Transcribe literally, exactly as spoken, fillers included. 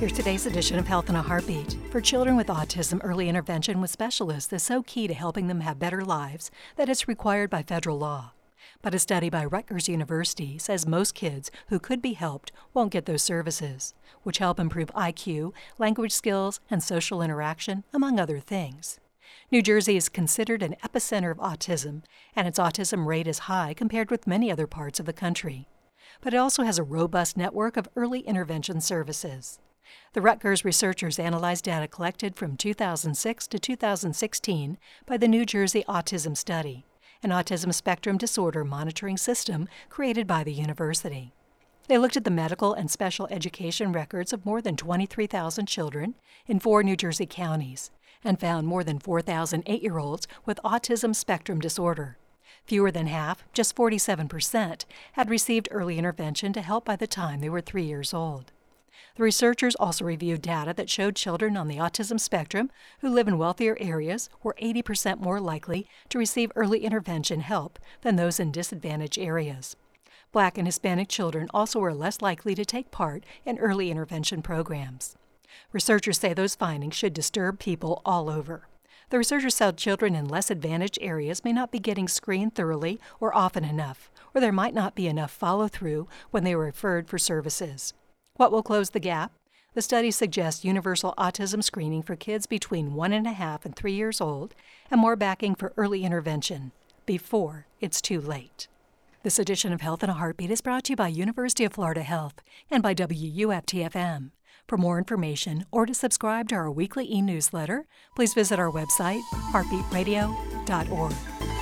Here's today's edition of Health in a Heartbeat. For children with autism, early intervention with specialists is so key to helping them have better lives that it's required by federal law. But a study by Rutgers University says most kids who could be helped won't get those services, which help improve I Q, language skills, and social interaction, among other things. New Jersey is considered an epicenter of autism, and its autism rate is high compared with many other parts of the country. But it also has a robust network of early intervention services. The Rutgers researchers analyzed data collected from two thousand six to two thousand sixteen by the New Jersey Autism Study, an autism spectrum disorder monitoring system created by the university. They looked at the medical and special education records of more than twenty-three thousand children in four New Jersey counties and found more than four thousand eight-year-olds with autism spectrum disorder. Fewer than half, just forty-seven percent, had received early intervention to help by the time they were three years old. The researchers also reviewed data that showed children on the autism spectrum who live in wealthier areas were eighty percent more likely to receive early intervention help than those in disadvantaged areas. Black and Hispanic children also were less likely to take part in early intervention programs. Researchers say those findings should disturb people all over. The researchers said children in less advantaged areas may not be getting screened thoroughly or often enough, or there might not be enough follow-through when they were referred for services. What will close the gap? The study suggests universal autism screening for kids between one and a half and three years old and more backing for early intervention before it's too late. This edition of Health in a Heartbeat is brought to you by University of Florida Health and by W U F T F M. For more information or to subscribe to our weekly e-newsletter, please visit our website, heartbeat radio dot org.